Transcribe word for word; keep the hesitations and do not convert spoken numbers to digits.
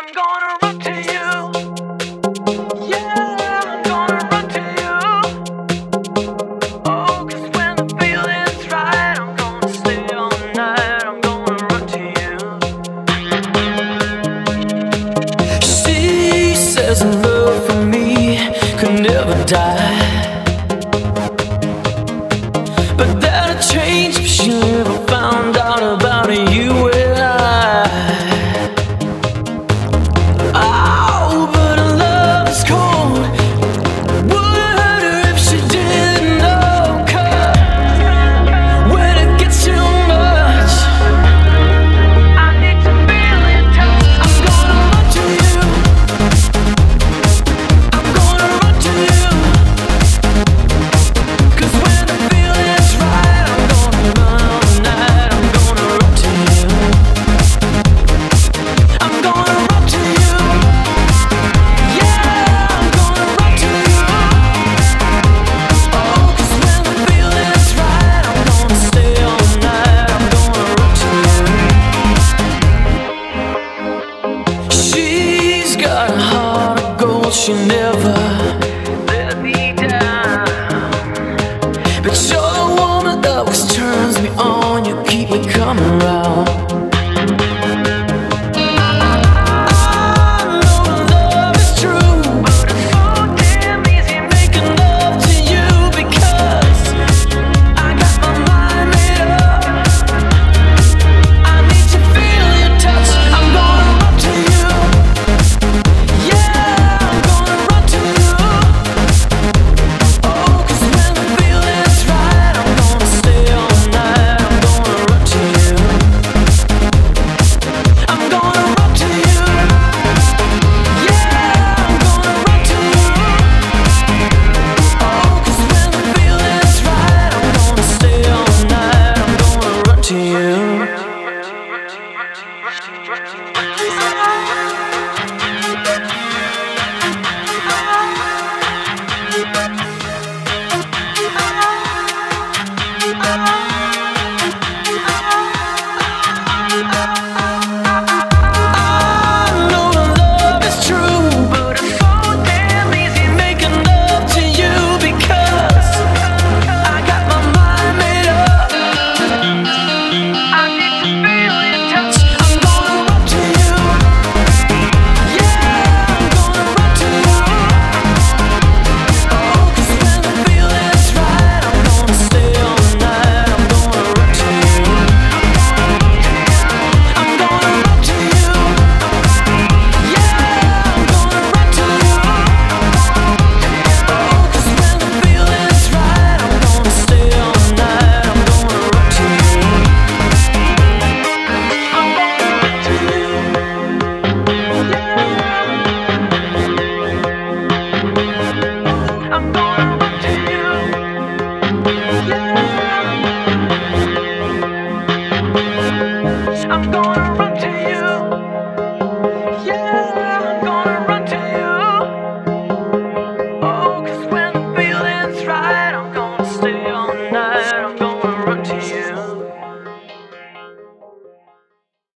I'm gonna run to you. Yeah, I'm gonna run to you. Oh, 'cause when the feeling's right, I'm gonna stay all night. I'm gonna run to you. She says love for me could never die, but that'll change if she never found out about you and I. Oh, but her love is cold. Would hurt her if she didn't know. 'Cause when it gets too much, I need to feel in touch. I'm gonna run to you. I'm gonna run to you. 'Cause when the feeling's right, I'm gonna run all night. I'm gonna run to you. I'm gonna run to you. Yeah, I'm gonna run to you. Oh, 'cause when the feeling's right, I'm gonna stay all night. I'm gonna run to you. She's got a heart of gold, she never